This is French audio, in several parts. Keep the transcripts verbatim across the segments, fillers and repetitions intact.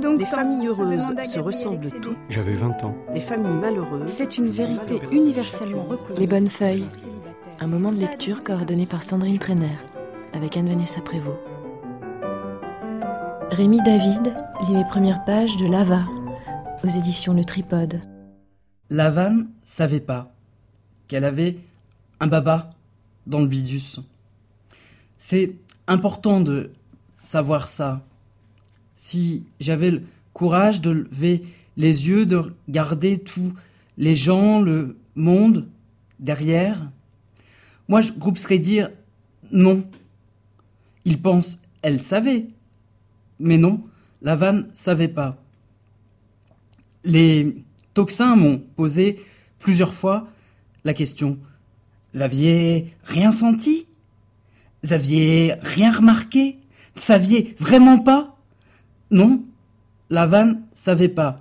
donc Les temps. familles Je heureuses demande à se Gabriel ressemblent Excédé. toutes. J'avais vingt ans. Les familles malheureuses. C'est une sont vérité malheureuses, universellement chacune. reconnue. Les bonnes feuilles, un moment de lecture coordonné par Sandrine Trainer, avec Anne-Vanessa Prévost. Rémi David lit les premières pages de Lava, aux éditions Le Tripode. Lavanne savait pas qu'elle avait un baba dans le bidus. C'est important de savoir ça. Si j'avais le courage de lever les yeux, de regarder tous les gens, le monde derrière, moi je grouperais dire non. Ils pensent, elle savait. Mais non, Lavanne savait pas. Les toxins m'ont posé plusieurs fois la question. Vous aviez rien senti? Vous aviez rien remarqué? Vous saviez vraiment pas? Non, Lavanne savait pas.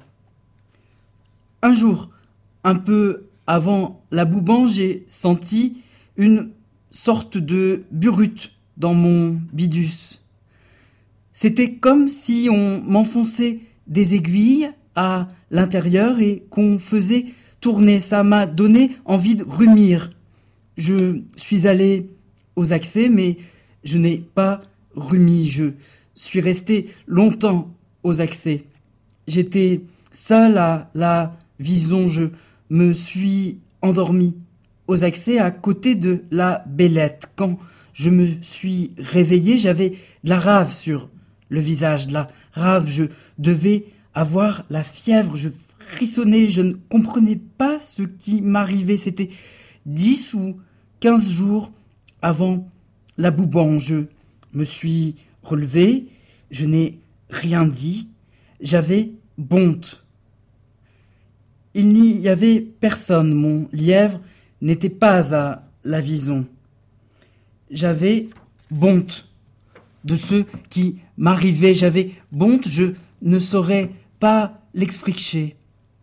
Un jour, un peu avant la bouban, j'ai senti une sorte de burute dans mon bidus. C'était comme si on m'enfonçait des aiguilles à l'intérieur et qu'on faisait tourner. Ça m'a donné envie de rumir. Je suis allé aux accès, mais je n'ai pas rumi. Je suis resté longtemps aux accès. J'étais seul à la vision. Je me suis endormi aux accès à côté de la Bélette. Quand je me suis réveillé, j'avais de la rave sur le visage, de la rave. Je devais avoir la fièvre. Je frissonnais. Je ne comprenais pas ce qui m'arrivait. C'était dix ou quinze jours avant la bouban. Je me suis relevé. Je n'ai rien dit. J'avais bonte. Il n'y avait personne. Mon lièvre n'était pas à la vision. J'avais bonte de ce qui m'arrivait. J'avais bonte, je ne saurais pas l'expliquer.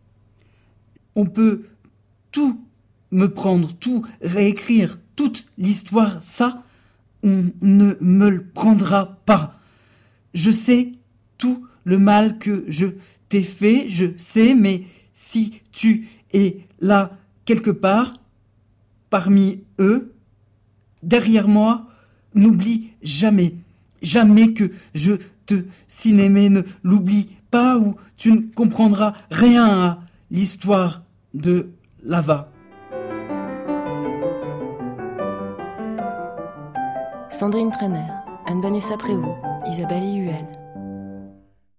On peut tout me prendre, tout réécrire, toute l'histoire, ça, on ne me le prendra pas. Je sais tout le mal que je t'ai fait, je sais, mais si tu es là quelque part, parmi eux, derrière moi, n'oublie jamais, jamais que je te cinémais, ne l'oublie pas ou tu ne comprendras rien à l'histoire de Lava. Sandrine Trainer, Anne-Vanessa Prévost, Isabelle Huel.